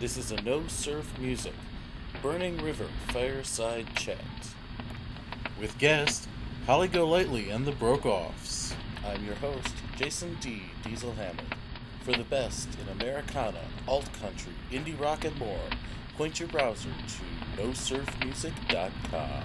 This is a No Surf Music, Burning River Fireside Chat. With guest, Holly Golightly and the Broke-Offs. I'm your host, Jason D. Diesel Hammond. For the best in Americana, alt-country, indie rock, and more, point your browser to nosurfmusic.com.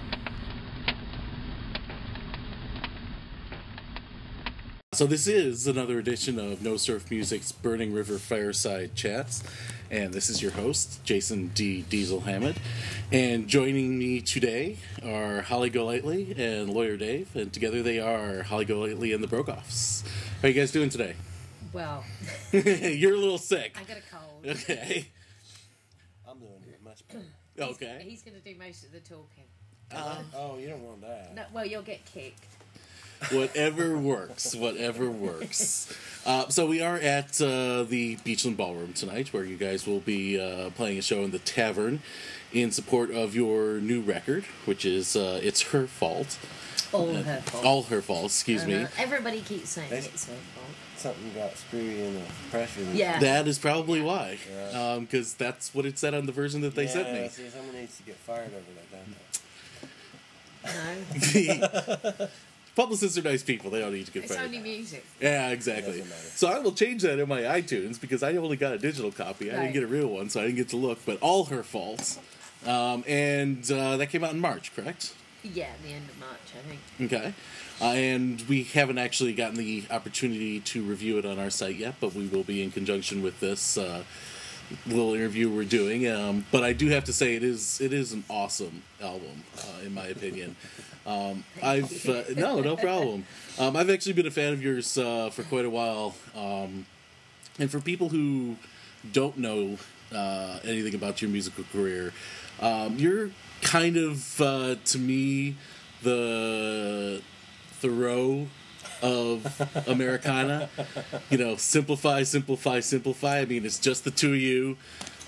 So this is another edition of No Surf Music's Burning River Fireside Chats, and this is your host, Jason D. Diesel Hammond. And joining me today are Holly Golightly and Lawyer Dave, and together they are Holly Golightly and the Broke-Offs. How are you guys doing today? Well, you're a little sick. I got a cold. Okay. I'm doing much better. Okay. He's going to do most of the talking. Oh, you don't want that. No, well, you'll get kicked. Whatever works. Whatever works. So we are at the Beachland Ballroom tonight, where you guys will be playing a show in the Tavern in support of your new record, which is It's Her Fault. All her fault. All her fault, excuse me. Everybody keeps saying it's her fault. Something got screwy in the press release. Yeah. That is probably why. Yeah. Because that's what it said on the version that they sent me. See, someone needs to get fired over that, don't No, The publicists are nice people. They don't need to get it's fired. only music. Yeah, exactly. Doesn't matter. So I will change that in my iTunes because I only got a digital copy. I didn't Right. get a real one, so I didn't get to look. But All Her Fault. And that came out in March, correct? Yeah, the end of March, I think. Okay. And we haven't actually gotten the opportunity to review it on our site yet, but we will be in conjunction with this little interview we're doing. But I do have to say it is an awesome album, in my opinion. I've no problem. I've actually been a fan of yours for quite a while, and for people who don't know anything about your musical career, you're kind of to me the Thoreau of Americana. You know, simplify, simplify, simplify. I mean, it's just the two of you.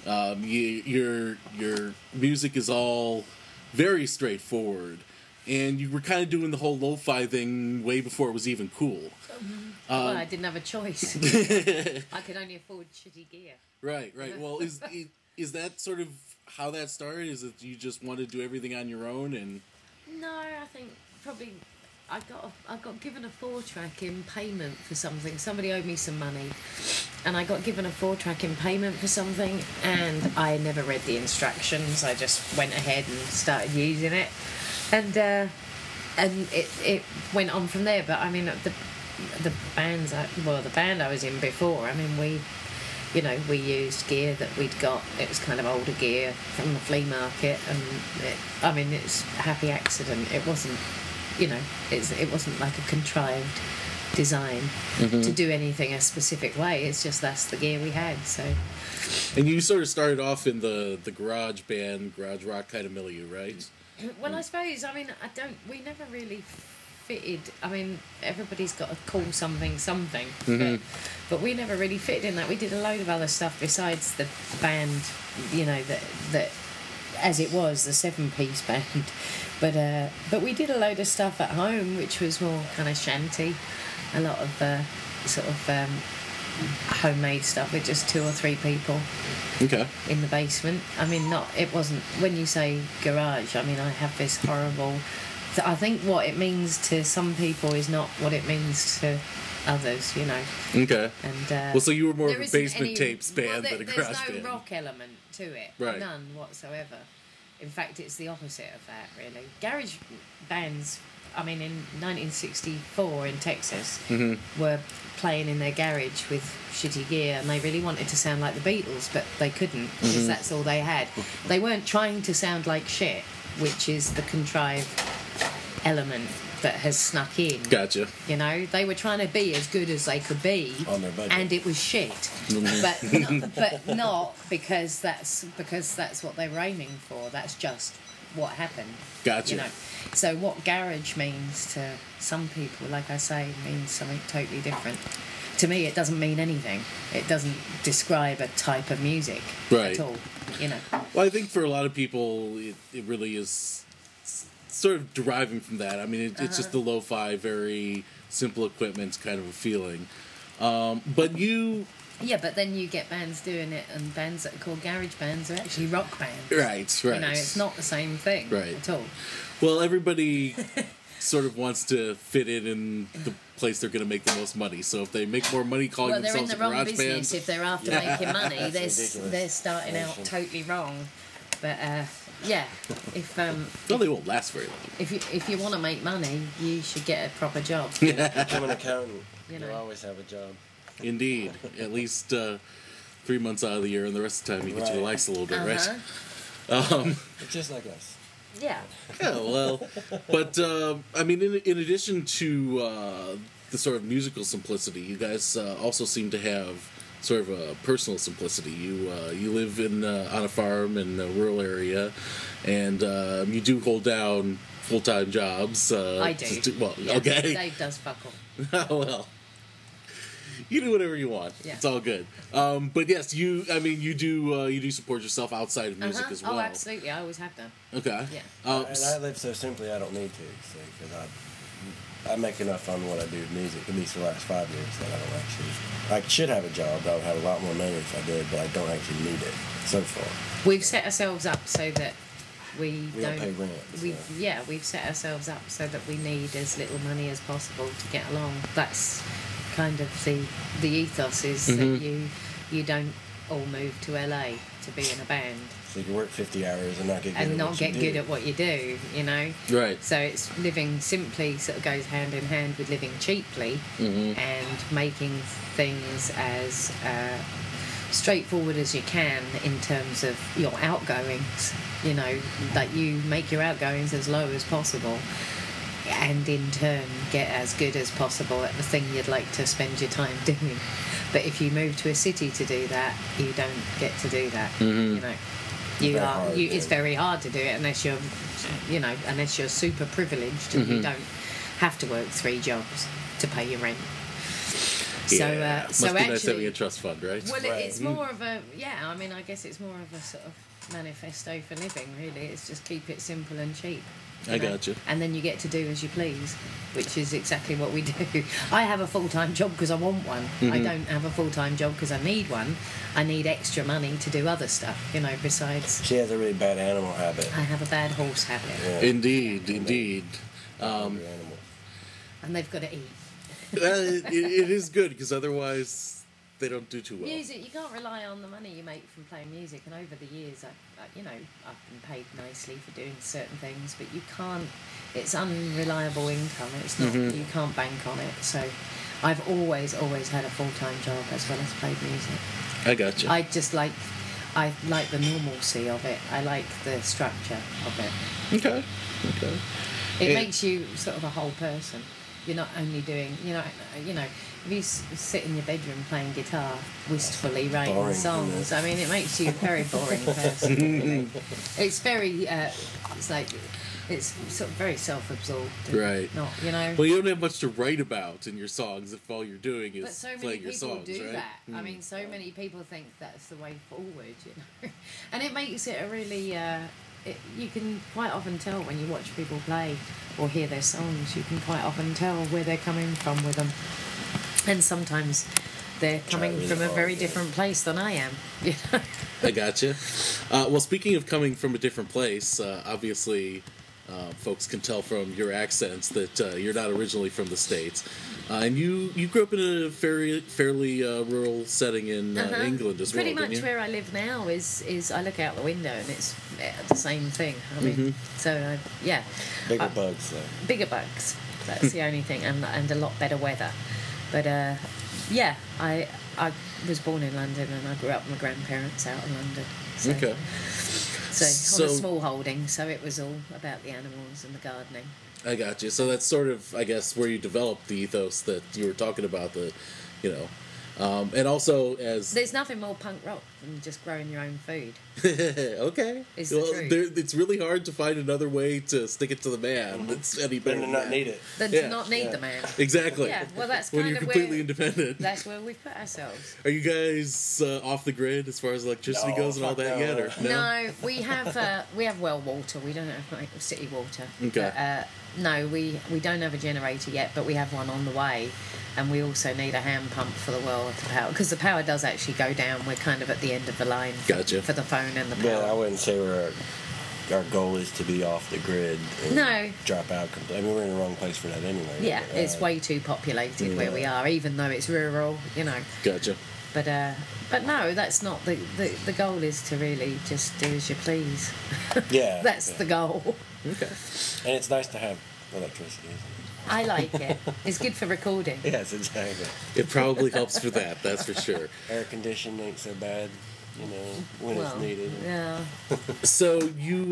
Your music is all very straightforward. And you were kind of doing the whole lo-fi thing way before it was even cool. Well, I didn't have a choice. I could only afford shitty gear. Right. Well, is that sort of how that started? Is it you just want to do everything on your own? And No, I think probably I got given a 4-track in payment for something. Somebody owed me some money, and I got given a 4-track in payment for something, and I never read the instructions. I just went ahead and started using it, and it went on from there. But I mean, the band I was in before. I mean, we used gear that we'd got. It was kind of older gear from the flea market, and it's a happy accident. It wasn't, it wasn't like a contrived design to do anything a specific way. It's just that's the gear we had. So, and you sort of started off in the garage band, garage rock kind of milieu, right? well, I suppose. I mean, we never really fitted. I mean, everybody's got to call something, but we never really fitted in that. We did a load of other stuff besides the band, that as it was the 7-piece band. But we did a load of stuff at home, which was more kind of shanty, a lot of homemade stuff with just 2 or 3 people. Okay. In the basement. I mean, it wasn't. When you say garage, I mean, I have this horrible. I think what it means to some people is not what it means to others, Okay. And so you were more of there a isn't basement any- tapes band well, than a garage band. There's no rock element to it, Right. None whatsoever. In fact, it's the opposite of that, really. Garage bands. I mean, in 1964 in Texas, were playing in their garage with shitty gear, and they really wanted to sound like the Beatles, but they couldn't because that's all they had. They weren't trying to sound like shit, which is the contrived element that has snuck in. Gotcha. They were trying to be as good as they could be, On their budget. and it was shit. but not because that's what they were aiming for. That's just what happened. Gotcha. So what garage means to some people, like I say, means something totally different. To me, it doesn't mean anything. It doesn't describe a type of music Right. at all. Well, I think for a lot of people, it really is sort of deriving from that. I mean, it's just the lo-fi, very simple equipment kind of a feeling. But you Yeah, but then you get bands doing it, and bands that are called garage bands are actually rock bands. Right. You know, it's not the same thing Right. at all. Well, everybody sort of wants to fit in the place they're going to make the most money. So if they make more money calling Well, they're in themselves the a wrong garage business band, if they're after making money. That's ridiculous. They're starting out Notion. totally wrong. But yeah, if well, they won't last very long. if you want to make money, you should get a proper job. Become an accountant. You know. You'll always have a job. Indeed, at least 3 months out of the year, and the rest of the time you get to Right. relax a little bit, right? It's just like us. Yeah. Yeah, well, but I mean, in addition to the sort of musical simplicity, you guys also seem to have sort of a personal simplicity. You live in on a farm in a rural area, and you do hold down full-time jobs. I do. Well, Yeah, okay. Dave does fuck all. Well, you do whatever you want. Yeah. It's all good. But yes, you do support yourself outside of music as well. Oh, absolutely. I always have done. Okay. Yeah. And I live so simply, I don't need to. See, because I make enough on what I do with music, at least for the last 5 years, that I don't actually. I should have a job. I would have a lot more money if I did, but I don't actually need it so far. We've set ourselves up so that we We don't pay rent. We've set ourselves up so that we need as little money as possible to get along. That's kind of the ethos is that you don't all move to LA to be in a band So you can work 50 hours and not get good and at not what get you good do. at what you do, you know. Right. So it's living simply sort of goes hand in hand with living cheaply and making things as straightforward as you can in terms of your outgoings. You know, that you make your outgoings as low as possible, and in turn get as good as possible at the thing you'd like to spend your time doing. But if you move to a city to do that, you don't get to do that. You know, Very hard, it's yeah. very hard to do it unless you're super privileged and you don't have to work 3 jobs to pay your rent. Yeah. So Must be nice actually, having a trust fund, right? well, Right. it's more of a I mean, I guess it's more of a sort of manifesto for living. Really, it's just keep it simple and cheap. I gotcha. And then you get to do as you please, which is exactly what we do. I have a full-time job because I want one. I don't have a full-time job because I need one. I need extra money to do other stuff, you know, besides She has a really bad animal habit. I have a bad horse habit. Yeah. Indeed. Hungry animals. And they've got to eat. It is good because otherwise they don't do too well. Music, you can't rely on the money you make from playing music. And over the years, I've been paid nicely for doing certain things, but you can't. It's unreliable income. It's not. You can't bank on it. So, I've always had a full-time job as well as played music. I gotcha. I like the normalcy of it. I like the structure of it. Okay. It Yeah. makes you sort of a whole person. You're not only doing, if you sit in your bedroom playing guitar, wistfully writing boring, songs, isn't it? I mean, it makes you a very boring person. Really. It's very, it's sort of very self-absorbed. and Right. Not, you know. Well, you don't have much to write about in your songs if all you're doing is But so many playing your people songs, do right? that. I mean, so many people think that's the way forward, you know. And it makes it a really. You can quite often tell when you watch people play or hear their songs. You can quite often tell where they're coming from with them, and sometimes they're coming really from a hard, very yeah. different place than I am. You know. I gotcha. Well, speaking of coming from a different place, obviously, folks can tell from your accents that you're not originally from the States. And you grew up in a fairly rural setting in England as Pretty well, much didn't you? where I live now is I look out the window and it's the same thing. I mean, so yeah, Bigger bugs, though. bigger bugs. That's the only thing, and a lot better weather. But yeah, I was born in London and I grew up with my grandparents out in London. So, Okay. So on a small holding, so it was all about the animals and the gardening. I got you. So that's sort of, I guess, where you developed the ethos that you were talking about. And also as There's nothing more punk rock and just growing your own food. Okay. Is the truth. It's really hard to find another way to stick it to the man that's any better And to than not that. need it. That Yeah. do not need the man. Exactly. Yeah, well, that's when kind you're of completely where independent. that's where we've put ourselves. Are you guys off the grid as far as electricity No, goes and all fuck that no. yet? Or No, we have well water. We don't have like city water. Okay. But, no, we don't have a generator yet, but we have one on the way, and we also need a hand pump for the well to power because the power does actually go down. We're kind of at the end of the line for the phone and the power. But I wouldn't say our goal is to be off the grid and No. drop out completely. I mean, we're in the wrong place for that anyway. Yeah, But, it's way too populated where we are, even though it's rural, Gotcha. But no, that's not the goal. Is to really just do as you please. Yeah. That's yeah. the goal. Okay. And it's nice to have electricity, isn't I like it. It's good for recording. it? Yes, exactly. It probably helps for that, that's for sure. Air conditioning ain't so bad, when it's needed. Yeah. So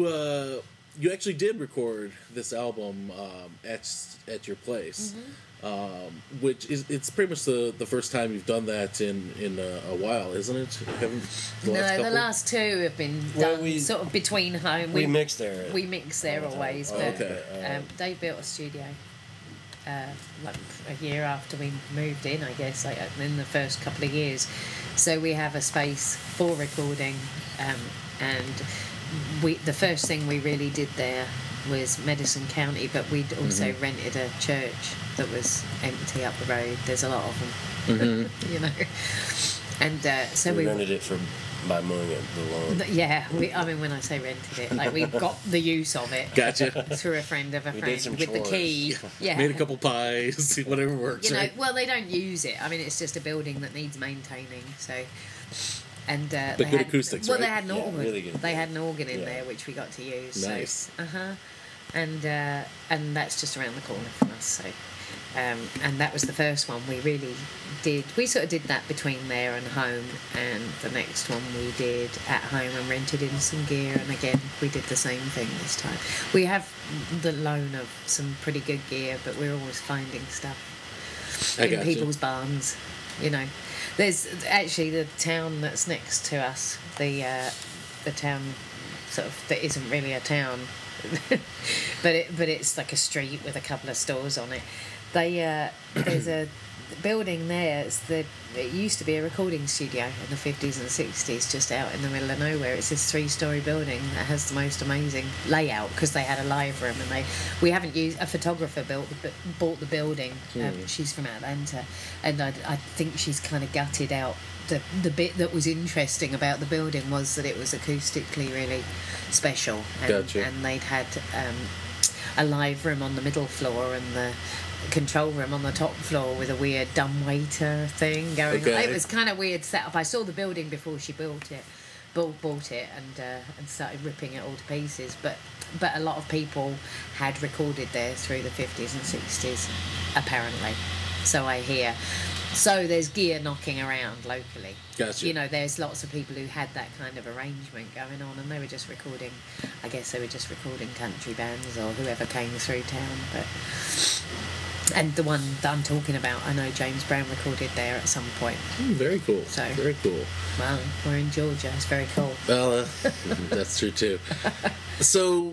you actually did record this album at your place, which it's pretty much the first time you've done that in a while, isn't it? The last two have been Well, done sort of between home. We mix there. We mix there always, Oh, but okay. Dave built a studio. Like a year after we moved in, I guess, like in the first couple of years. So we have a space for recording, and the first thing we really did there was Madison County, but we'd also rented a church that was empty up the road. There's a lot of them, And so we rented it by mowing it the lawn. Yeah, when I say rented it, like we got the use of it. Gotcha. Through a friend of a We friend did some with the chores. key. Yeah. Made a couple pies, whatever works. Right? Well, they don't use it. I mean, it's just a building that needs maintaining. So, and But they good had, acoustics, well, right? they had an Yeah, organ. really good. They had an organ in Yeah. there which we got to use. Nice. So, and that's just around the corner from us. So, and that was the first one we really did. We sort of did that between there and home, and the next one we did at home and rented in some gear, and again we did the same thing this time. We have the loan of some pretty good gear, but we're always finding stuff in gotcha. people's barns. There's actually the town that's next to us, the town sort of that isn't really a town, but it's like a street with a couple of stores on it. There's a building there. It used to be a recording studio in the 50s and 60s, just out in the middle of nowhere. It's this 3-story building that has the most amazing layout because they had a live room, and we haven't used a photographer bought the building. She's from Atlanta, and I think she's kind of gutted out the bit that was interesting about the building was that it was acoustically really special, and, Gotcha. and they'd had a live room on the middle floor and the control room on the top floor with a weird dumbwaiter thing going on. Okay. It was kind of weird setup. I saw the building before she bought it and started ripping it all to pieces, but a lot of people had recorded there through the 50s and 60s apparently, so I hear. So there's gear knocking around locally. Gotcha. There's lots of people who had that kind of arrangement going on, and they were just recording. I guess they were just recording country bands or whoever came through town. And the one that I'm talking about, I know James Brown recorded there at some point. Very cool. So- Very cool. Well, we're in Georgia. It's very cool. Well, that's true too. So,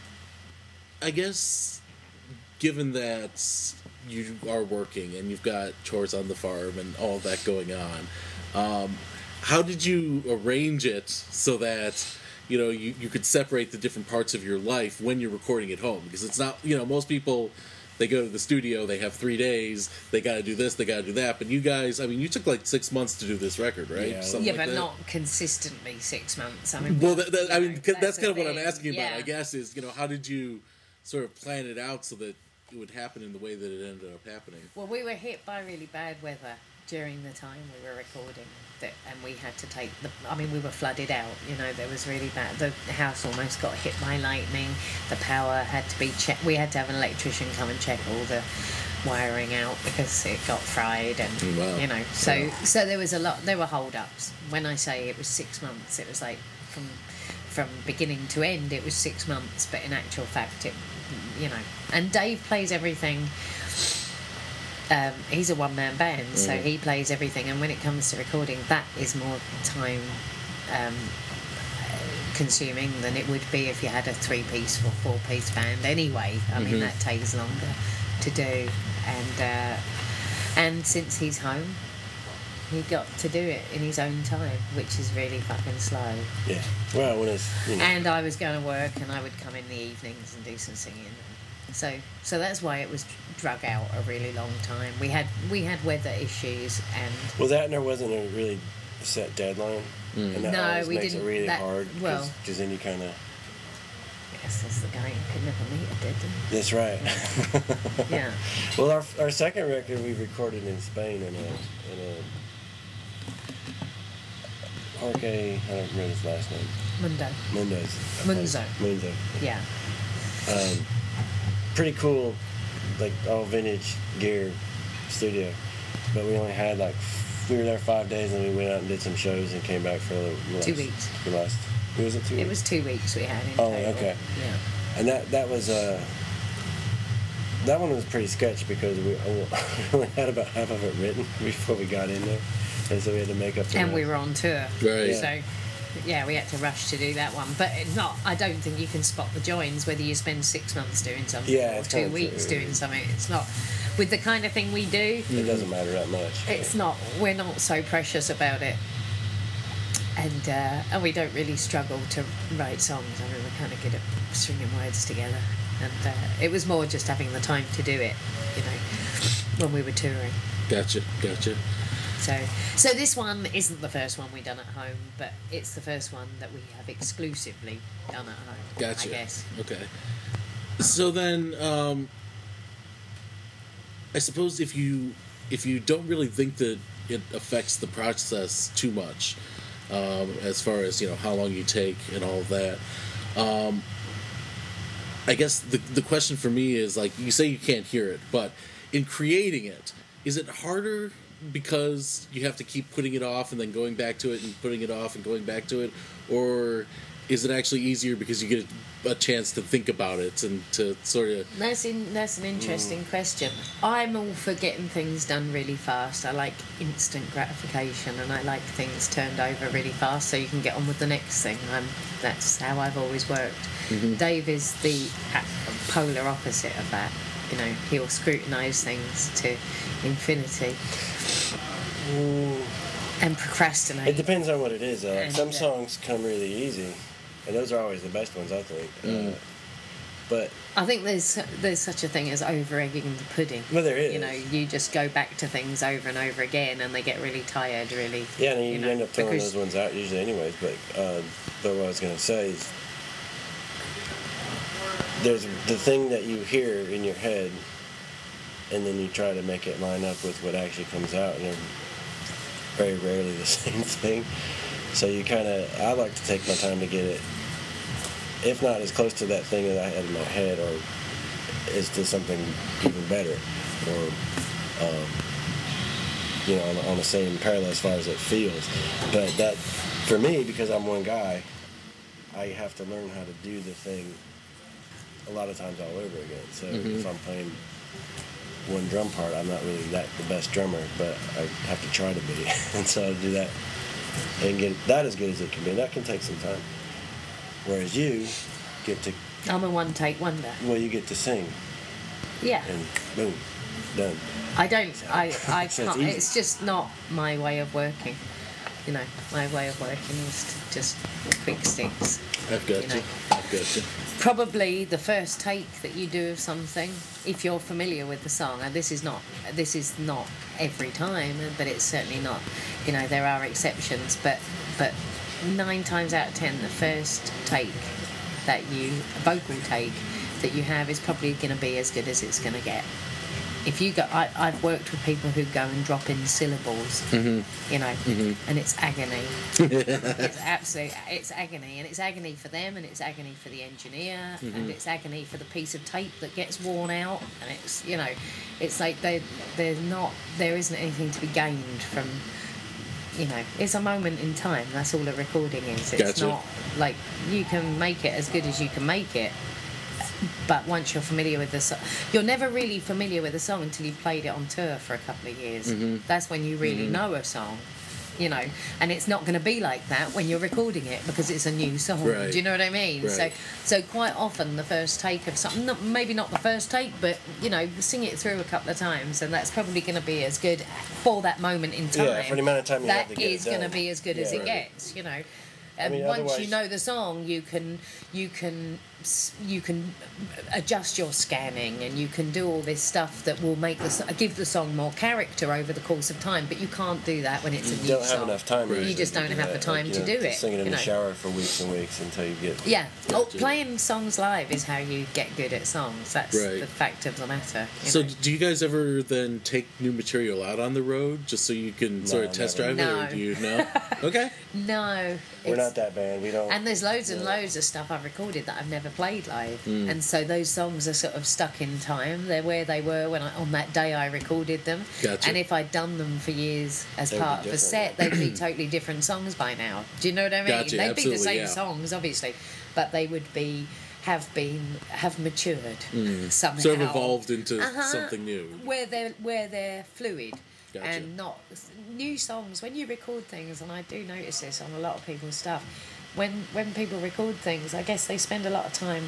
I guess, given that you are working and you've got chores on the farm and all that going on, how did you arrange it so that you could separate the different parts of your life when you're recording at home? Because it's not, most people, they go to the studio, they have 3 days, they got to do this, they got to do that. But you guys, I mean, you took like 6 months to do this record, right? Yeah. Something Yeah, like but that? not consistently 6 months. I mean, Well, that's the kind of what I'm thing. asking about. Yeah. I guess is how did you sort of plan it out so that it would happen in the way that it ended up happening? Well, we were hit by really bad weather during the time we were recording, and we had to take we were flooded out. There was really bad. The house almost got hit by lightning. The power had to be checked. We had to have an electrician come and check all the wiring out because it got fried, and Wow. so there was a lot. There were hold-ups. When I say it was 6 months, it was like from beginning to end. It was 6 months, but in actual fact, And Dave plays everything. He's a one-man band, so he plays everything. And when it comes to recording, that is more time consuming than it would be if you had a 3-piece or 4-piece band anyway. I mean, that takes longer to do, and since he's home, he got to do it in his own time, which is really fucking slow. Yeah. Well, when it's, you know. And I was going to work, and I would come in the evenings and do some singing. So that's why it was drug out a really long time. We had weather issues, and Well, that and there wasn't a really set deadline, and that No, always we makes didn't- it really that- hard. well- Because then you kind of. yes, that's the guy who could never meet a dead. That's right. Yeah. Well, our second record we recorded in Spain in a Jorge, I don't remember his last name. Munzo. Munzo. Yeah. Pretty cool, like all vintage gear studio. But we only had we were there 5 days, and we went out and did some shows and came back for the last, 2 weeks. The last, was it 2 weeks? It was 2 weeks we had in Oh, total. okay. Yeah. And that was that one was pretty sketch because we only had about half of it written before we got in there, and so we had to make up. And we were on tour. Right. Yeah. So, yeah, we had to rush to do that one. But it's not. I don't think you can spot the joins whether you spend 6 months doing something Yeah, or it's 2 kind of weeks true. doing something. It's not. With the kind of thing we do, It doesn't matter that much. it's not. We're not so precious about it. And we don't really struggle to write songs. I mean, we're kind of good at stringing words together. And it was more just having the time to do it, when we were touring. Gotcha. So this one isn't the first one we've done at home, but it's the first one that we have exclusively done at home. Gotcha. I guess. Okay. So then, I suppose if you don't really think that it affects the process too much, as far as how long you take and all of that, I guess the question for me is, like, you say you can't hear it, but in creating it, is it harder because you have to keep putting it off and then going back to it and putting it off and going back to it, or is it actually easier because you get a chance to think about it and to sort of... That's an interesting question. I'm all for getting things done really fast. I like instant gratification, and I like things turned over really fast so you can get on with the next thing. That's how I've always worked. Dave is the polar opposite of that. He'll scrutinise things to infinity and procrastinate. It depends on what it is. And, some songs come really easy, and those are always the best ones, I think. But I think there's such a thing as over-egging the pudding. Well, there is. You just go back to things over and over again, and they get really tired, really. yeah, and you end up throwing because- those ones out usually anyways. But what I was going to say is, there's the thing that you hear in your head, and then you try to make it line up with what actually comes out, and they're very rarely the same thing. So I like to take my time to get it, if not as close to that thing that I had in my head, or is to something even better, or on the same parallel as far as it feels. But that, for me, because I'm one guy, I have to learn how to do the thing a lot of times all over again. So if I'm playing one drum part, I'm not really the best drummer, but I have to try to be. And so I do that and get that as good as it can be. And that can take some time. Whereas you get to... I'm a one-take wonder. Well, you get to sing. Yeah. And boom, done. I can't. So it's easy. It's just not my way of working. My way of working is to just quick sticks. I've got you. Probably the first take that you do of something, if you're familiar with the song, and this is not every time, but it's certainly not. There are exceptions, but 9 times out of 10, the first vocal take that you have is probably going to be as good as it's going to get. If you go, I've worked with people who go and drop in syllables, and it's agony. It's agony, and it's agony for them, and it's agony for the engineer, and it's agony for the piece of tape that gets worn out, and it's like there isn't anything to be gained from. It's a moment in time. That's all a recording is. It's Gotcha. not like you can make it as good as you can make it. But once you're familiar with the song, you're never really familiar with the song until you've played it on tour for a couple of years. That's when you really know a song. you know, and it's not going to be like that when you're recording it because it's a new song. Right. Do you know what I mean? Right. So quite often the first take of something, maybe not the first take, but you know, sing it through a couple of times, and that's probably going to be as good for that moment in time. Yeah, for the amount of time you have to get it that is going to done. be as good as Yeah. it gets, you know. And mean, once otherwise- you know the song, you can adjust your scanning, and you can do all this stuff that will give the song more character over the course of time. But you can't do that when it's a You new don't song. have enough time. You usually just to don't do have the that. time to you do know, it. Sing it in you the know. shower for weeks and weeks until you get. Yeah, Gotcha. playing songs live is how you get good at songs. That's Right. the fact of the matter. You So know. do you guys ever then take new material out on the road just so you can sort of No, test never. drive it, No. or do you know? Okay. No, We're it's- not that band. We don't. And there's loads and Yeah. loads of stuff I've recorded that I've never played live, Mm. and so those songs are sort of stuck in time. They're where they were on that day I recorded them. Gotcha. And if I'd done them for years as They would be part of a different. set, they'd be totally different songs by now. Do you know what I mean? Gotcha, They'd be the absolutely, same yeah. songs, obviously, but they would have matured somehow. Sort of evolved into Uh-huh. something new. Where they're fluid. Gotcha. And not new songs. When you record things, and I do notice this on a lot of people's stuff, when people record things, I guess they spend a lot of time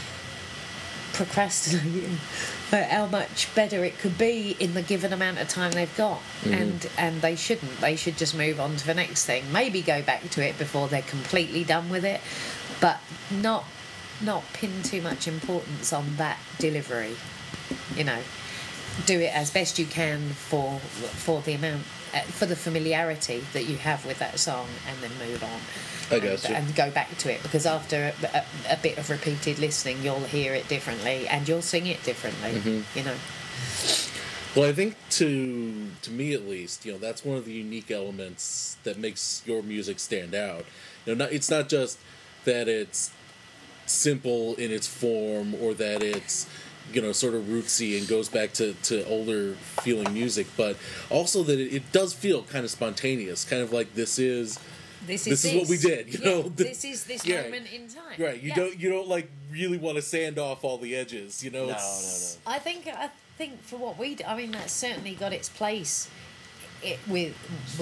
procrastinating about how much better it could be in the given amount of time they've got. And they shouldn't. They should just move on to the next thing. Maybe go back to it before they're completely done with it, but not pin too much importance on that delivery. You know, do it as best you can for the amount, for the familiarity that you have with that song, and then move on. I gotcha. And go back to it, because after a bit of repeated listening, you'll hear it differently and you'll sing it differently. You know. Well, I think to me at least, you know, that's one of the unique elements that makes your music stand out. You know, it's not just that it's simple in its form, or that it's, you know, sort of rootsy and goes back to older feeling music, but also that it does feel kind of spontaneous, kind of like this is what we did, you know. This is this Yeah. moment in time. Right. You don't like really want to sand off all the edges, you know. No, it's, no. I think for what we do, I mean, that's certainly got its place with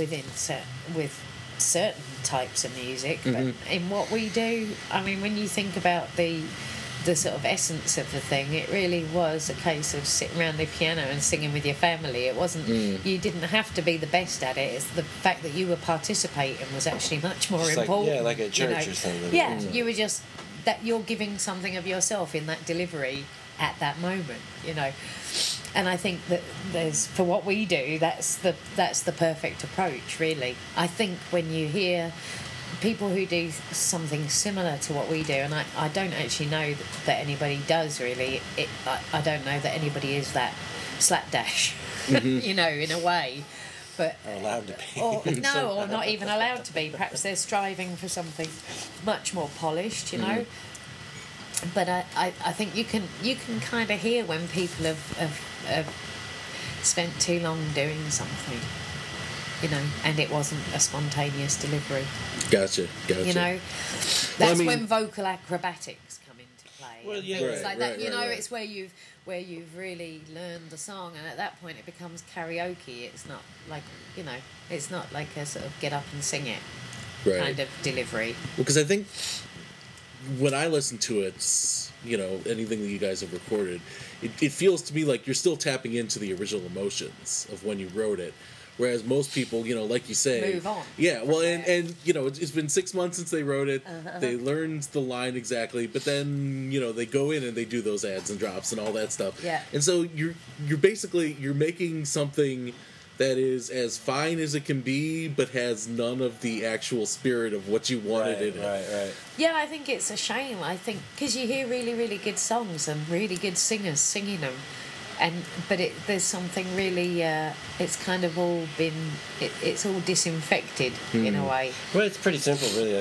certain types of music, but in what we do, I mean, when you think about the sort of essence of the thing, it really was a case of sitting around the piano and singing with your family. It wasn't, you didn't have to be the best at it. It's the fact that you were participating was actually much more Just like- important. yeah, like at you church know. or something. Yeah, Yeah. you were just, that you're giving something of yourself in that delivery at that moment, you know. And I think that for what we do, that's the perfect approach, really. I think when you hear people who do something similar to what we do, and I don't actually know that anybody does really. I don't know that anybody is that slapdash, you know, in a way. But Are allowed to be. or not even allowed to be. Perhaps they're striving for something much more polished, you know. But I think you can kind of hear when people have spent too long doing something, you know, and it wasn't a spontaneous delivery. Gotcha. You know, that's Well, I mean- when vocal acrobatics come into play. Well, and yeah. things Right, like that. right, You right, know, right. it's where you've really learned the song, and at that point it becomes karaoke. It's not like, you know, it's not like a sort of get up and sing it Right. kind of delivery. Because I think when I listen to it, you know, anything that you guys have recorded, it feels to me like you're still tapping into the original emotions of when you wrote it. Whereas most people, you know, like you say, Move on Yeah, well, from and you know, it's been 6 months since they wrote it. They learned the line exactly, but then, you know, they go in and they do those adds and drops and all that stuff. Yeah. And so you're basically making something that is as fine as it can be, but has none of the actual spirit of what you wanted in it. Right. Yeah, I think it's a shame. I think because you hear really, really good songs and really good singers singing them, but there's something really. It's kind of all been. It's all disinfected in a way. Well, it's pretty simple, really.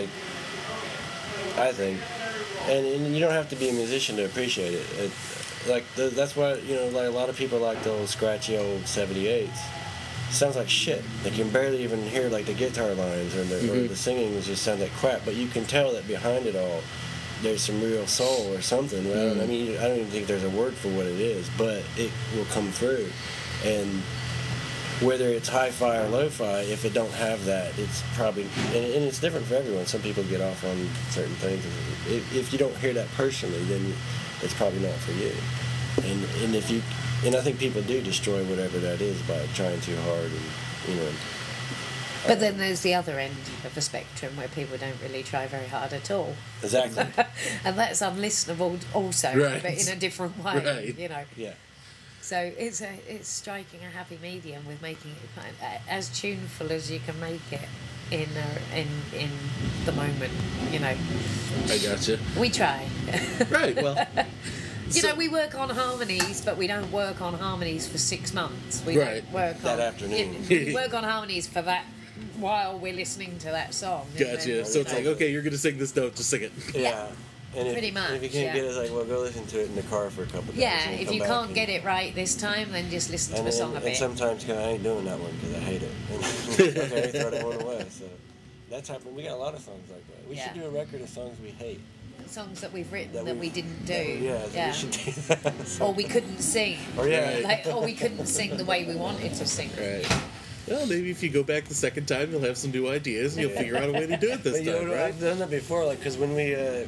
I think, and you don't have to be a musician to appreciate it. That's why, you know, like a lot of people like those scratchy old 78s. Sounds like shit. They can barely even hear like the guitar lines, or the singing just sounds like crap. But you can tell that behind it all, there's some real soul or something. Well, I mean, I don't even think there's a word for what it is, but it will come through. And whether it's hi-fi or lo-fi, if it don't have that, it's probably, and it's different for everyone. Some people get off on certain things. If you don't hear that personally, then it's probably not for you. And if you, and I think people do destroy whatever that is by trying too hard, and But then there's the other end of the spectrum where people don't really try very hard at all. Exactly. And that's unlistenable also, Right. but in a different way, Right. Yeah. So it's striking a happy medium with making it as tuneful as you can make it in the moment. I gotcha. We try. Right. Well. We work on harmonies, but we don't work on harmonies for 6 months. We Right. don't work That on, afternoon. We work on harmonies for that while we're listening to that song. and Gotcha. then, So it's like, okay, you're gonna sing this note, just sing it. Yeah. And Pretty much, if you can't yeah. get it, it's like, well, go listen to it in the car for a couple of days. Yeah, and if come you back can't and- get it right this time, then just listen to And, the song a and bit. sometimes 'cause I ain't doing that one because I hate it. Okay, throw that one away. So that's happened. We got a lot of songs like that. We Yeah. should do a record of songs we hate. Songs that we've written That that we- we didn't do. Yeah, we should do that. So- Or we couldn't sing. Or yeah. Right. Or we couldn't sing the way we wanted to sing. Right. Well, maybe if you go back the second time, you'll have some new ideas, and you'll figure out a way to do it this But you time, know, right? I've done that before, like, because when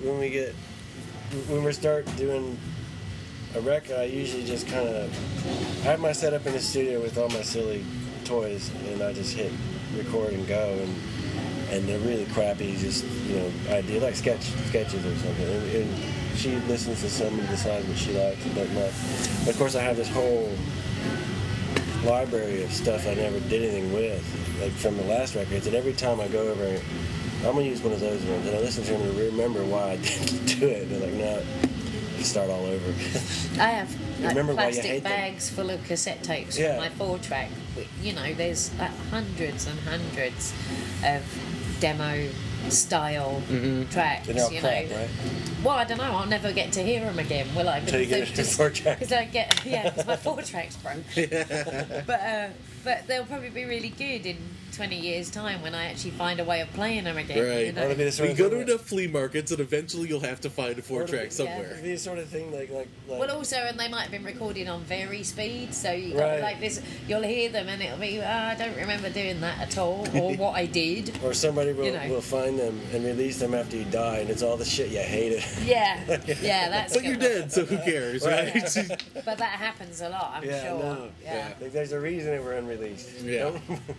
we start doing a record, I usually just kind of, I have my setup in the studio with all my silly toys, and I just hit record and go, and they're really crappy, just, idea, like sketches or something, and she listens to some and decides what she likes and doesn't like. But of course, I have this whole library of stuff I never did anything with, like from the last records, and every time I go over, I'm gonna use one of those ones, and I listen to them to remember why I didn't do it. And they're like, no, you start all over. I have Remember why you plastic hate them. bags full of cassette tapes Yeah. from my 4-track. There's hundreds and hundreds of demo style tracks. They're all crap, right? Well, I don't know. I'll never get to hear them again, will I? Until you get a 4-track. Because because my 4-track's broke. But they'll probably be really good in 20 years' time when I actually find a way of playing them again. Right. Well, it'd be the sort We of go thing to enough flea markets, and eventually you'll have to find a 4-track somewhere. It'd be the sort of thing like Well, also, and they might have been recorded on very speed, so you Right. like this. You'll hear them, and it'll be, I don't remember doing that at all, or what I did. or somebody will, you know. will find them and release them after you die, and it's all the shit you hated. Yeah, that's. But you're dead, so who cares, right? But that happens a lot, I'm Yeah, sure. no. Yeah. Like, there's a reason they were unreleased. Yeah.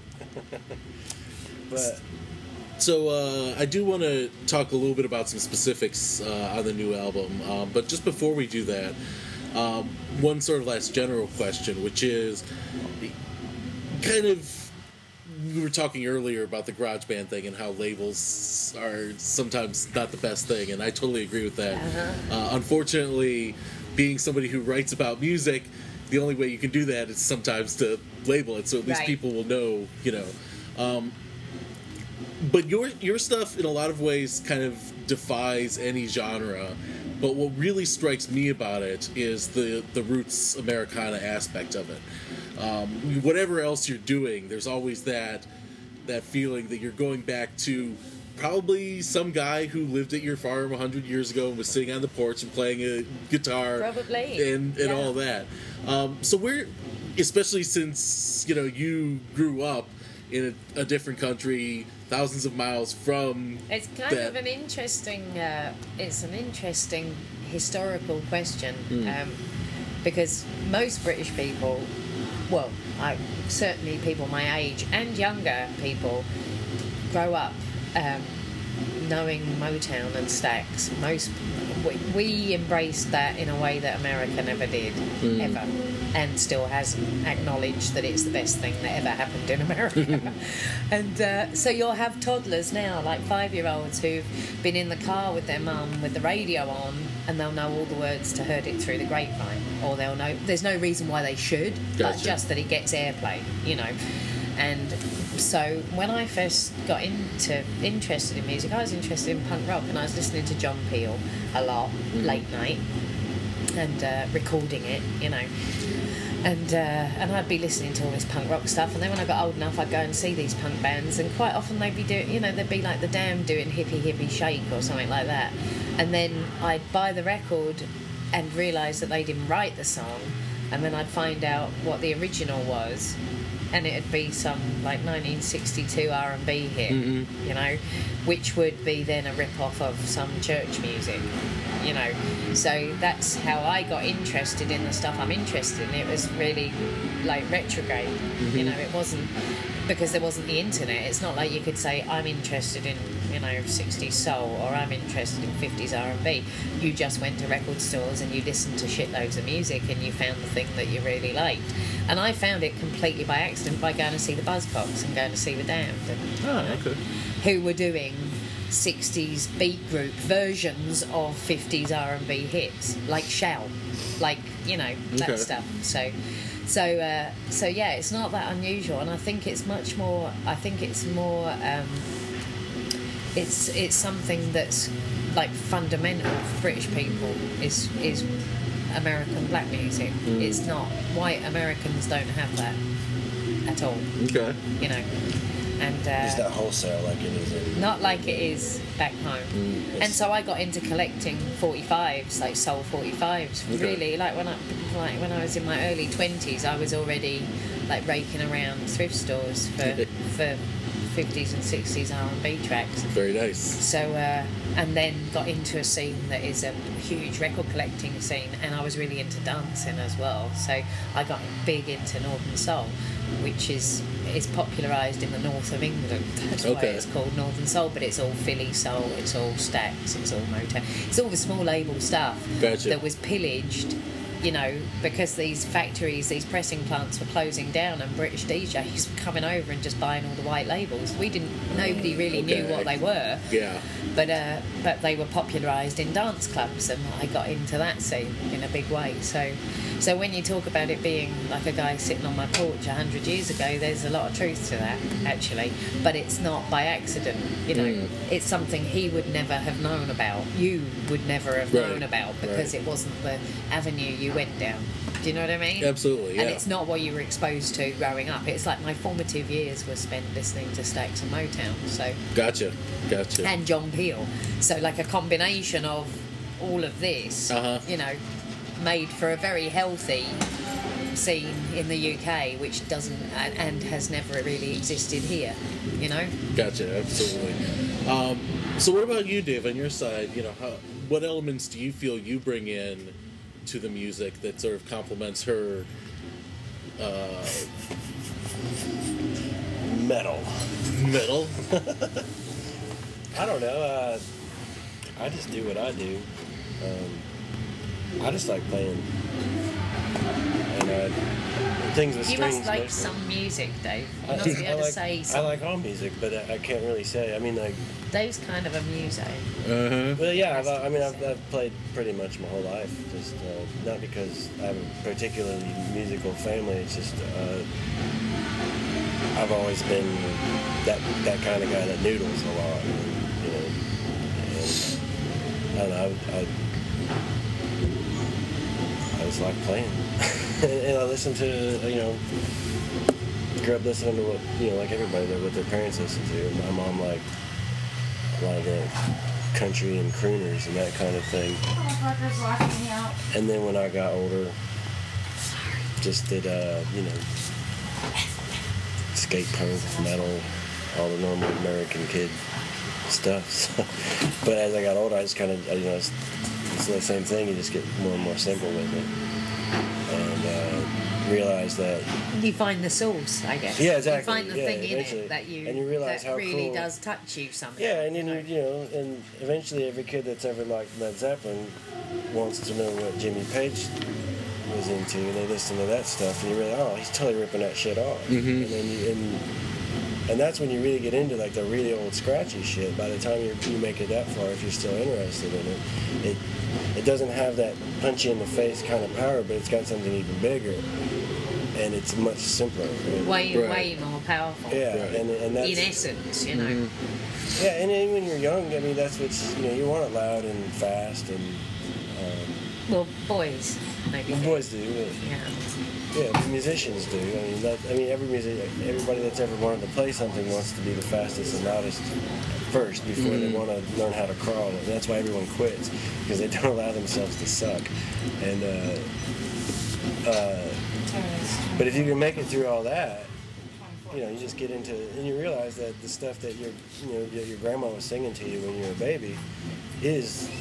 But So I do want to talk a little bit about some specifics on the new album, but just before we do that, one sort of last general question, which is kind of, we were talking earlier about the garage band thing and how labels are sometimes not the best thing, and I totally agree with that. Unfortunately, being somebody who writes about music, the only way you can do that is sometimes to label it, so at least Right. people will know, but your stuff in a lot of ways kind of defies any genre. But what really strikes me about it is the roots Americana aspect of it. Whatever else you're doing, there's always that feeling that you're going back to probably some guy who lived at your farm 100 years ago and was sitting on the porch and playing a guitar, Probably. and Yeah. all that. So we're, especially since you grew up in a different country, thousands of miles from It's kind that. of an interesting. It's an interesting historical question because most British people, well, certainly people my age and younger people, grow up knowing Motown and Stax. We embraced that in a way that America never did, ever, and still hasn't acknowledged that it's the best thing that ever happened in America. And so you'll have toddlers now, like 5-year-olds, who've been in the car with their mum with the radio on, and they'll know all the words to "Heard It Through the Grapevine," or they'll know. There's no reason why they should, but Gotcha. just that it gets airplay, And so when I first got interested in music, I was interested in punk rock, and I was listening to John Peel a lot, late night, and recording it, And I'd be listening to all this punk rock stuff, and then when I got old enough, I'd go and see these punk bands, and quite often they'd be doing, they'd be like the Damned doing Hippie Hippie Shake or something like that, and then I'd buy the record and realise that they didn't write the song, and then I'd find out what the original was, and it'd be some like 1962 R&B hit, you know, which would be then a rip-off of some church music, you know. So that's how I got interested in the stuff I'm interested in. It was really like retrograde, you know. It wasn't because there wasn't the internet. It's not like you could say I'm interested in, you know, 60s soul or I'm interested in 50s R&B. You just went to record stores and you listened to shitloads of music and you found the thing that you really liked. And I found it completely by accident by going to see the Buzzcocks and going to see the Damned, and, who were doing 60s beat group versions of 50s R&B hits, like Shout, like, you know, that stuff. So yeah, it's not that unusual, and I think it's much more. I think it's more. It's something that's like fundamental for British people. Is American black music. It's not. White Americans don't have that at all. Okay. You know. And it's not wholesale like it is not like it is back home. And so I got into collecting 45s, like soul 45s. Really, like when I was in my early 20s, I was already like raking around thrift stores for 50s and 60s R&B tracks. Very nice. So and then got into a scene that is a huge record collecting scene, and I was really into dancing as well. So I got big into Northern Soul, which is popularised in the north of England. That's why it's called Northern Soul, but it's all Philly soul, it's all Stax, it's all Motown, it's all the small label stuff that was pillaged, you know, because these factories, these pressing plants were closing down, and British DJs were coming over and just buying all the white labels. Nobody really knew what they were. Yeah. But they were popularised in dance clubs, and I got into that scene in a big way. So when you talk about it being like a guy sitting on my porch 100 years ago, there's a lot of truth to that, actually. But it's not by accident, you know. It's something he would never have known about. You would never have known about, because it wasn't the avenue you went down. Do you know what I mean? Absolutely, yeah. And it's not what you were exposed to growing up. It's like my formative years were spent listening to Stax and Motown. So Gotcha. And John Peel. So like a combination of all of this, you know, made for a very healthy scene in the UK, which doesn't and has never really existed here, you know. Gotcha, absolutely. So what about you, Dave? On your side, you know, what elements do you feel you bring in to the music that sort of complements her? Metal. I don't know. I just do what I do. I just like playing, and things with strings. You must like some music, Dave. You must be able to say something. I like all music, but I can't really say. I mean, like, Dave's kind of a muso. Well, yeah. I've played pretty much my whole life. Just not because I have a particularly musical family. It's just I've always been that kind of guy that noodles a lot. You know, and I don't know. I just like playing, and I listen to, you know, grew up listening to what, you know, like everybody, what their parents listen to. My mom liked a lot of the country and crooners and that kind of thing. And then when I got older, just did, you know, skate punk, metal, all the normal American kid stuff. So, but as I got older, I just kind of, you know, it's the same thing. You just get more and more simple with it, and realize that you find the source, I guess. Yeah, exactly. You find the thing in it that you realize how really cool, does touch you somehow. Yeah, and then you know, and eventually every kid that's ever liked Led Zeppelin wants to know what Jimmy Page was into, and they listen to that stuff, and you realize, oh, he's totally ripping that shit off. And then and that's when you really get into like the really old scratchy shit. By the time you make it that far, if you're still interested in it, it doesn't have that punch you in the face kind of power, but it's got something even bigger, and it's much simpler. Way more powerful. Yeah, and that's, in essence, you know. Yeah, and then when you're young, I mean, that's what's, you know, you want it loud and fast, and well, boys maybe. Boys do. Yeah, musicians do. Everybody that's ever wanted to play something wants to be the fastest and loudest first before they want to learn how to crawl. And that's why everyone quits, because they don't allow themselves to suck. And But if you can make it through all that, you know, you just get into, and you realize that the stuff that your grandma was singing to you when you were a baby is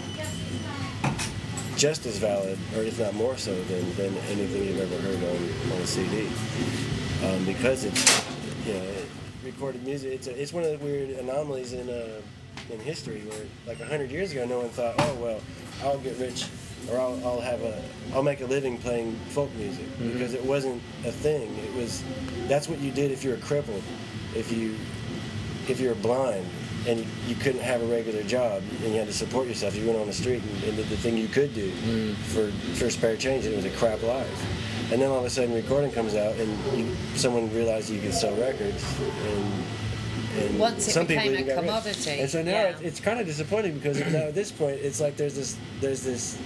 just as valid, or if not more so, than anything you've ever heard on a CD. Because it's, you know, recorded music. It's one of the weird anomalies in history where, like 100 years ago, no one thought, oh well, I'll get rich, or I'll make a living playing folk music, because it wasn't a thing. That's what you did if you were crippled, if you were blind, and you couldn't have a regular job, and you had to support yourself. You went on the street and did the thing you could do for spare change, and it was a crap life. And then all of a sudden, recording comes out, and someone realized you could sell records, and once it some became people a got rich. commodity. And so now it's kind of disappointing, because now at this point, it's like there's this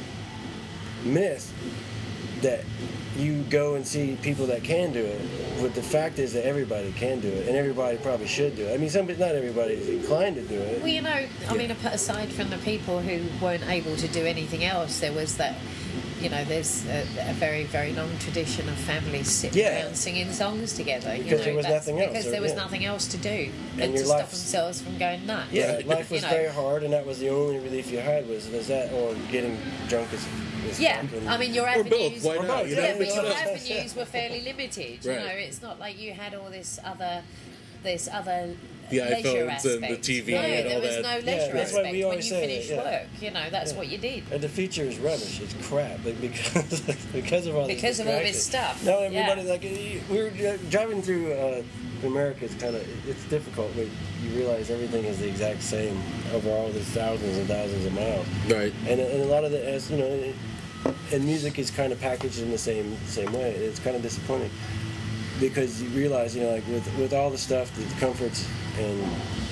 myth that you go and see people that can do it, but the fact is that everybody can do it, and everybody probably should do it. I mean, not everybody is inclined to do it. Well, you know, I mean, aside from the people who weren't able to do anything else, there was that, you know, there's a very, very long tradition of families sitting around singing songs together. Because there was nothing else. Because there was nothing else to do, and to stop themselves from going nuts. Yeah, life was very hard, and that was the only relief you had was that, or getting drunk as yeah, I mean, your avenues, Why not? but your avenues were fairly limited. You Right. know, it's not like you had all this other the leisure iPhones aspect. and the TV no, and all there was that. no leisure that's why aspect we when always you say finished work. You know, that's what you did. And the future is rubbish. It's crap, because of all this stuff. Now everybody we were driving through America. It's difficult, but you realize everything is the exact same over all these thousands and thousands of miles. Right. And a lot of it, as you know, and music is kind of packaged in the same way. It's kind of disappointing, because you realize, you know, like with all the stuff, the comforts and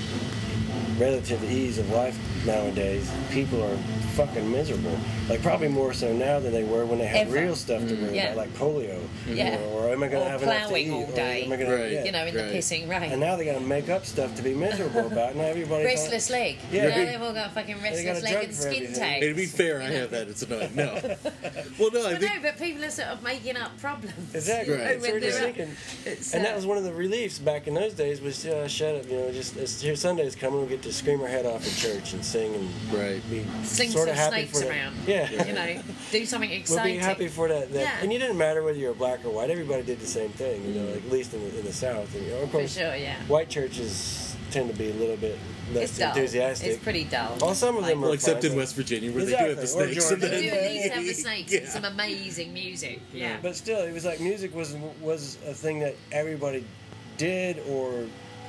relative ease of life nowadays, people are fucking miserable. Like, probably more so now than they were when they had real stuff to worry about, like polio. Yeah. Or am I going to have enough to eat? All day. Or am I gonna, you know, in the pissing rain. And now they got to make up stuff to be miserable about. Now everybody's restless leg. Yeah. Now they've all got fucking restless leg and skin tags. And to be fair, I have that. It's annoying. No. Well, no, I think... but people are sort of making up problems. Exactly. Right. It's already sinking. And that was one of the reliefs back in those days, was shut up, you know, just here Sunday's coming, we'll get to scream our head off in church and sing and be sing sort some of happy snakes for around. Yeah. You know, do something exciting. We'll be happy for that. Yeah. And it didn't matter whether you were black or white. Everybody did the same thing, you know, at least in the South. And, you know, of course, for sure, yeah. White churches tend to be a little bit less enthusiastic. It's pretty dull. Well, some of them are except fine, in West Virginia, where they do have the Or snakes. Georgia. They do at least have the snakes and some amazing music. Yeah. But still, it was like music was a thing that everybody did, or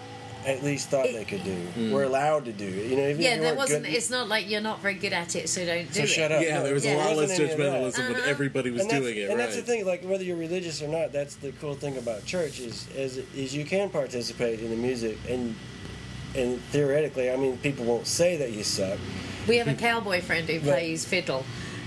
at least thought they could do. Were allowed to do it. You know, even if you there weren't wasn't. good, It's not like you're not very good at it, so don't do it. shut up. Yeah, there was a lot less wasn't any of that. judgmentalism when everybody was doing it, and right? that's the thing, like, whether you're religious or not, that's the cool thing about church is you can participate in the music, and theoretically, I mean, people won't say that you suck. We have a cowboy friend who plays fiddle.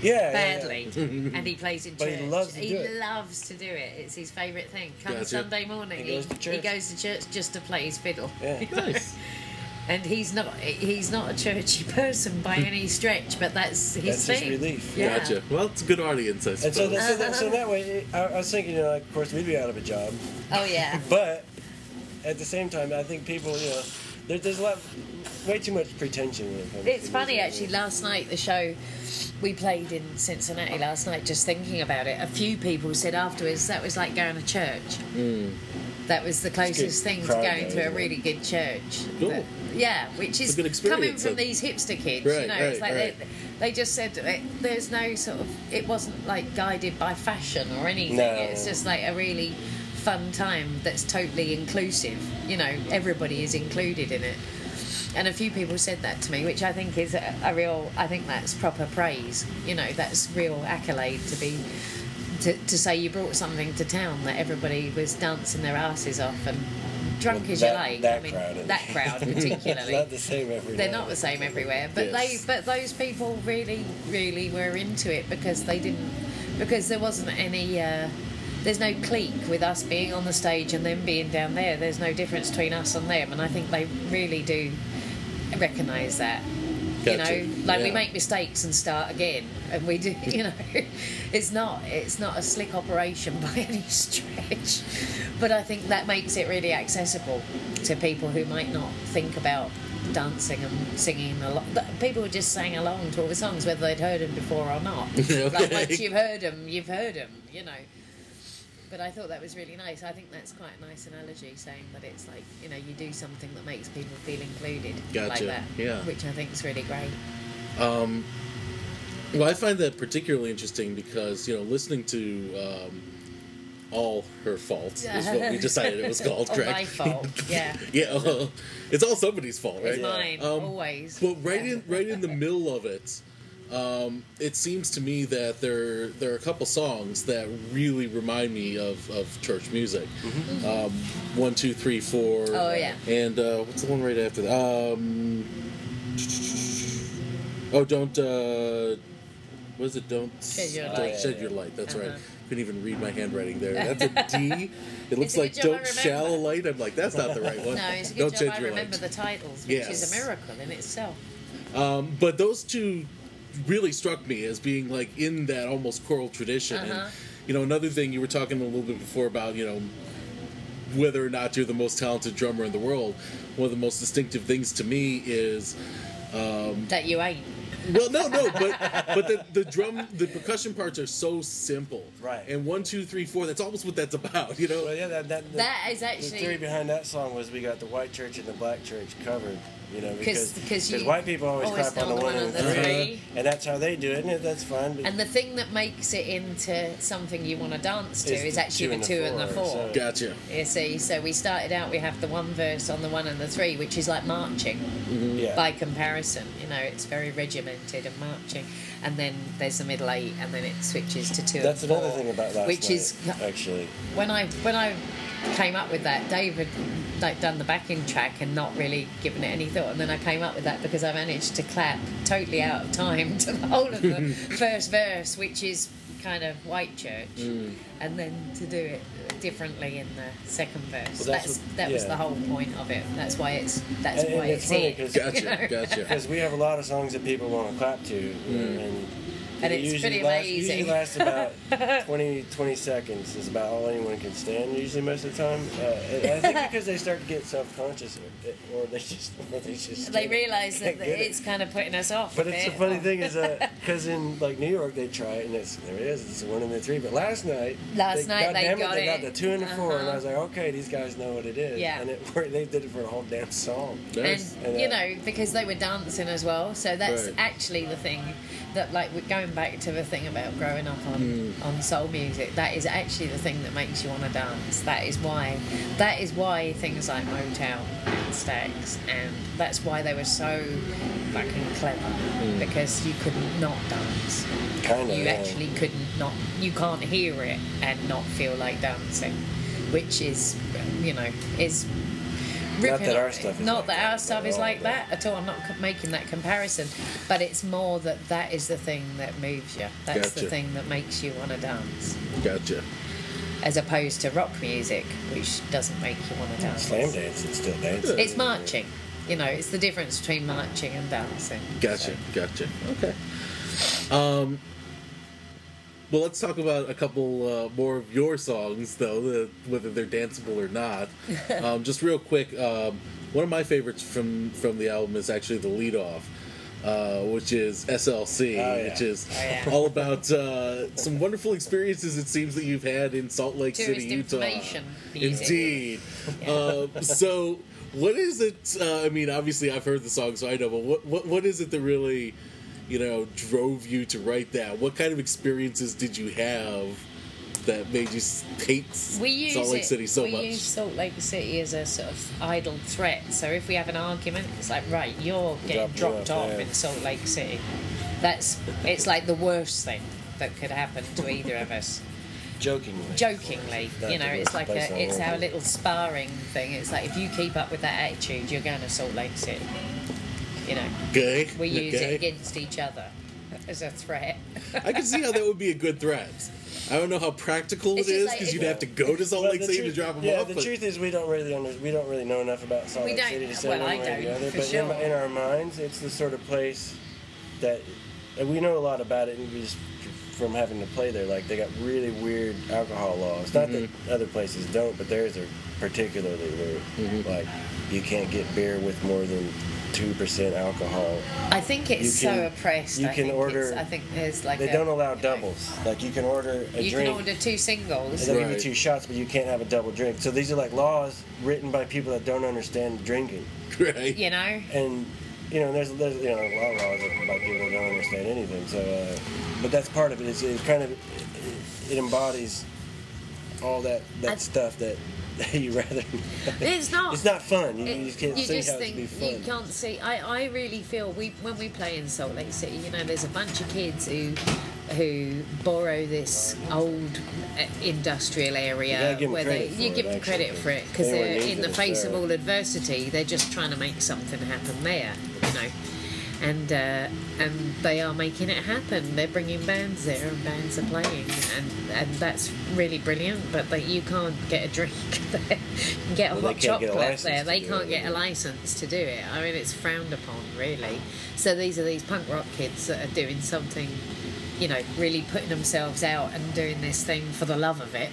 Badly, and he plays in church. But he loves to do it. Loves to do it. It's his favourite thing. Come Gotcha. Sunday morning, He goes to church. just to play his fiddle. Yeah. Nice. And he's not a churchy person by any stretch, but that's his That's thing. his relief. Yeah. Gotcha. Well, it's a good audience, I And suppose. so that way, I was thinking, you know, like, of course, we'd be out of a job. Oh yeah. But at the same time, I think people, you know, there's way too much pretension when it comes It's to funny, music. actually. Last night, the show we played in Cincinnati last night, just thinking about it, a few people said afterwards that was like going to church. That was the closest thing to crowd going to a there, really good church. Cool. But, yeah, which is a good coming experience, from then. these hipster kids. Right, you know, it's right, like right. they just said there's no sort of. It wasn't like guided by fashion or anything. No. It's just like a really fun time that's totally inclusive. You know, everybody is included in it. And a few people said that to me, which I think is a real. I think that's proper praise. You know, that's real accolade to be. To say you brought something to town that everybody was dancing their asses off and drunk as you like. That crowd particularly. It's not the same everywhere. They're not the same everywhere, but Yes. but those people really, really were into it because there wasn't any. There's no clique with us being on the stage and them being down there. There's no difference between us and them, and I think they really do recognise that. You Gotcha. know, like we Yeah. make mistakes and start again, and we do. You know, it's not a slick operation by any stretch, but I think that makes it really accessible to people who might not think about dancing and singing along. People who just sang along to all the songs, whether they'd heard them before or not. Okay. Like once you've heard them, you've heard them. You know. But I thought that was really nice. I think that's quite a nice analogy, saying that it's like, you know, you do something that makes people feel included, like Gotcha. that. Yeah. Which I think is really great. Well, I find that particularly interesting because, you know, listening to All Her Fault is what we decided it was called, All correct? my fault, yeah. Yeah, it's all somebody's fault, right? It's mine, always. But right in the middle of it, it seems to me that there are a couple songs that really remind me of church music. 1, 2, 3, 4. Oh, yeah. And what's the one right after that? Don't. What is it? Don't shed your light. That's right. Couldn't even read my handwriting there. That's a D. It looks It's a like good job I don't shall a remember. light. I'm like, that's not the right one. No, it's a Don't good job shed I your remember light. the titles, which is Yes. a miracle in itself. But those two really struck me as being like in that almost choral tradition. And, you know, another thing you were talking a little bit before about, you know, whether or not you're the most talented drummer in the world. One of the most distinctive things to me is That you ain't. well, no, but the percussion parts are so simple, Right. And 1, 2, 3, 4. That's almost what that's about, you know. Well, yeah, That is the actually... theory behind that song was we got the white church and the black church covered. You know, 'Cause because you white people always clap on the 1 and the 3, and that's how they do it, and that's fine. But And the thing that makes it into something you want to dance to is actually the 2 and the 4. so- Gotcha. You see, so we started out, we have the one verse on the 1 and the 3, which is like marching yeah. by comparison. You know, it's very regimented and marching. And then there's the middle 8, and then it switches to 2 That's and 4. another thing about last which night, is actually. when I came up with that, David like done the backing track and not really given it any thought, and then I came up with that because I managed to clap totally out of time to the whole of the first verse, which is kind of white church, and then to do it differently in the second verse. Well, that was yeah. the whole point of it. That's why it's And it's funny it. 'cause- Gotcha, you know? gotcha. Because we have a lot of songs that people want to clap to, and And it's usually pretty usually amazing. lasts about 20 seconds is about all anyone can stand usually most of the time. And I think because they start to get self-conscious or they just They realise that can't get it. it's kind of putting us off. But a it's the bit. funny thing is because in like New York they try it and there it is, it's a 1 and the 3. But last night they got it. the 2 and the 4, and I was like, okay, these guys know what it is. Yeah. And they did it for a whole damn song. Nice. And you know, because they were dancing as well, so that's Right. actually the thing that, like, we're going back to the thing about growing up on soul music. That is actually the thing that makes you want to dance. That is why things like Motown and Stax, and that's why they were so fucking clever, because you couldn't not dance. Kind of. You actually couldn't not. You can't hear it and not feel like dancing, which is, you know, is. Not that our stuff is Not like that that our stuff at is all, like but- that at all. I'm not making that comparison, but it's more that is the thing that moves you. That's the Gotcha. thing that makes you want to dance, Gotcha. as opposed to rock music, which doesn't make you want to dance. Slam dance and still dancing. It's marching. You know, it's the difference between marching and dancing. Gotcha. So- Gotcha. Okay. Well, let's talk about a couple more of your songs, though, whether they're danceable or not. Just real quick, one of my favorites from the album is actually the lead off, which is SLC, Oh, yeah. which is Oh, yeah. all about some wonderful experiences, it seems, that you've had in Salt Lake Tourist City, Utah. information music. Indeed. So, what is it? I mean, obviously, I've heard the song, so I know. But what is it that really, you know, drove you to write that? What kind of experiences did you have that made you hate Salt Lake City so much? We use Salt Lake City as a sort of idle threat. So if we have an argument, it's like, right, you're getting dropped off in Salt Lake City. It's like the worst thing that could happen to either of us. Jokingly, you know, it's like it's our little sparring thing. It's like, if you keep up with that attitude, you're going to Salt Lake City. You know, Okay. we use okay. it against each other as a threat. I can see how that would be a good threat. I don't know how practical It's it just is like because if- you'd have to go to Salt Well, Lake the City to truth- drop them yeah, off. the but truth is we don't really know enough about Salt We Lake don't- City to say well, one I way or the don't, other. for But sure. in our minds, it's the sort of place that and we know a lot about it, and we just from having to play there. Like they got really weird alcohol laws. Not that other places don't, but theirs are particularly weird. Like you can't get beer with more than 2% alcohol. I think it's You can- so oppressed. you I can think order- It's, I think there's like They a, don't allow you know, doubles. Like you can order a You drink. can order 2 singles. They'll give you Right. 2 shots, but you can't have a double drink. So these are like laws written by people that don't understand drinking. right. You know. And there's a lot of laws by people that don't understand anything. So, but that's part of it. It's kind of it embodies all that stuff that you rather. It's not. It's not fun. You just can't you see just how think it can be you fun. can't see. I really feel when we play in Salt Lake City, there's a bunch of kids who borrow this old industrial You area gotta give 'em where credit you for give it, them credit actually. for it because They were they're in needing the it, face of so- all adversity. They're just trying to make something happen there, and they are making it happen. They're bringing bands there, and bands are playing, and that's really brilliant. But you can't get a drink there. You can get a Well, they hot can't get a chocolate license there. to They do can't it, get a yeah. license to do it. I mean, it's frowned upon, really. So these are these punk rock kids that are doing something, really putting themselves out and doing this thing for the love of it.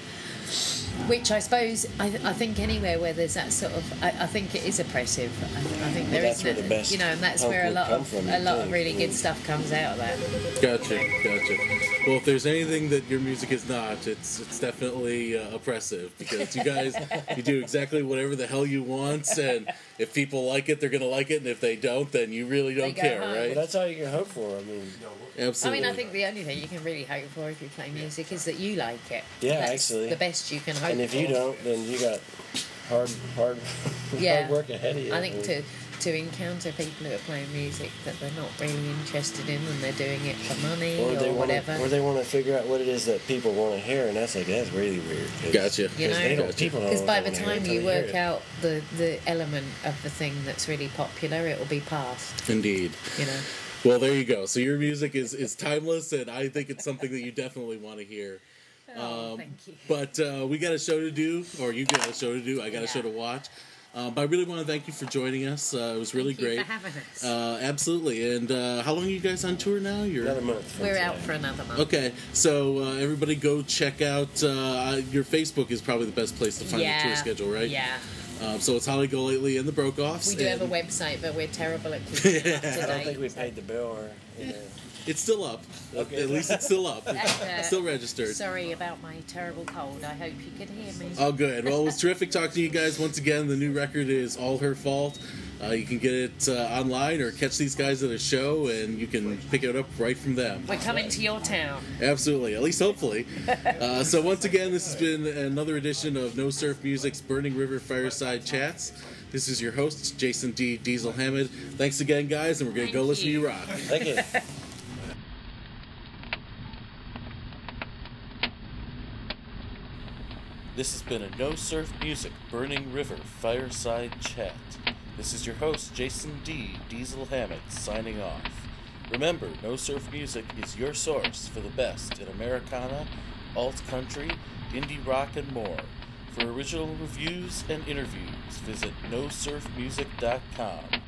Which I suppose, I think anywhere where there's that sort of, I think it is oppressive. I think there that's is, where the best and that's punk where a would lot come of from, a you lot of think. really good stuff comes out of that. Gotcha. Well, if there's anything that your music is not, it's definitely oppressive because you guys you do exactly whatever the hell you want, and if people like it, they're gonna like it, and if they don't, then you really don't go care, home. Well, right? that's all you can hope for. I mean, Absolutely. I think the only thing you can really hope for if you play music is that you like it. Yeah, That's actually. the best you can hope and if for. you don't, then you got hard Yeah. hard work ahead of you. I think to encounter people who are playing music that they're not really interested in and they're doing it for money or, whatever. or they want to figure out what it is that people want to hear, and that's really weird. 'Cause- Gotcha. 'cause You know? they don't, Gotcha. people don't Because know by what the they wanna time hear you until hear work it. out the element of the thing that's really popular, it will be past. Indeed. Well, there you go. So your music is timeless, and I think it's something that you definitely want to hear. Thank you. But we got a show to do, or you got a show to do. I got a Yeah. show to watch. But I really want to thank you for joining us. It was really Thank you great. for having us. Absolutely. And how long are you guys on tour now? Another month. from We're today. out for another month. Okay, so everybody go check out your Facebook is probably the best place to find the tour schedule, right? Yeah. So it's Holly Golightly and the Broke-Offs. We do have a and website, but we're terrible at keeping it up to I don't date. think we paid the bill or. It's still up. Okay. At least it's still up. And, Still registered. Sorry about my terrible cold. I hope you could hear me. Oh, good. Well, it was terrific talking to you guys once again. The new record is All Her Fault. You can get it online or catch these guys at a show, and you can pick it up right from them. We're coming to your town. Absolutely, at least hopefully. So once again, this has been another edition of No Surf Music's Burning River Fireside Chats. This is your host, Jason D. Diesel Hammond. Thanks again, guys, and we're going to go Thank listen to you. you rock. Thank you. This has been a No Surf Music Burning River Fireside Chat. This is your host, Jason D. Diesel Hammond, signing off. Remember, No Surf Music is your source for the best in Americana, alt country, indie rock, and more. For original reviews and interviews, visit nosurfmusic.com.